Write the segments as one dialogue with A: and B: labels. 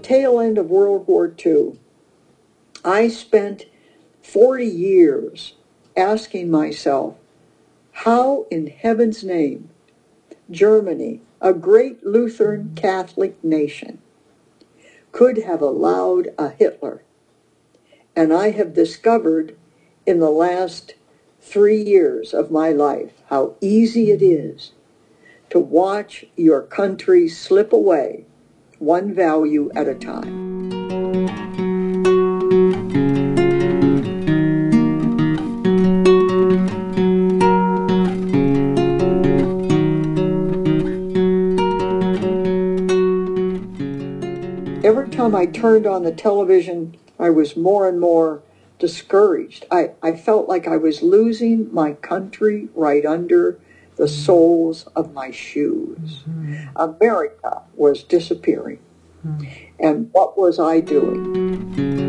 A: tail end of World War II, I spent 40 years asking myself, how in heaven's name Germany, a great Lutheran Catholic nation, could have allowed a Hitler? And I have discovered in the last 3 years of my life how easy it is to watch your country slip away, one value at a time. Every time I turned on the television, I was more and more discouraged. I felt like I was losing my country right under the soles of my shoes. Mm-hmm. America was disappearing. Mm-hmm. And what was I doing?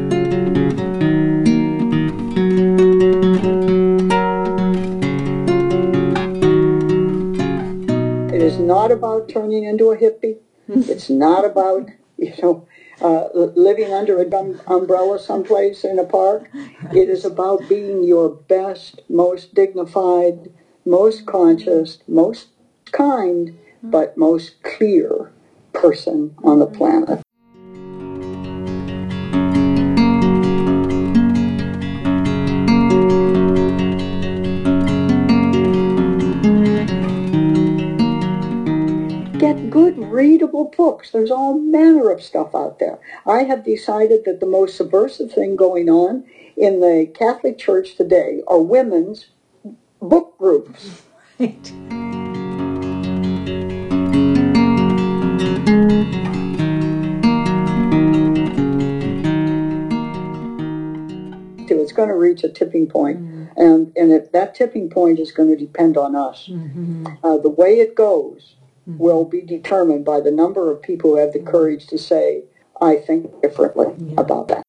A: It is not about turning into a hippie. It's not about, living under an umbrella someplace in a park. It is about being your best, most dignified, most conscious, most kind, but most clear person on the planet. Get good readable books. There's all manner of stuff out there. I have decided that the most subversive thing going on in the Catholic Church today are women's book groups. Right. It's going to reach a tipping point, and if that tipping point is going to depend on us. Mm-hmm. The way it goes will be determined by the number of people who have the courage to say, I think differently about that.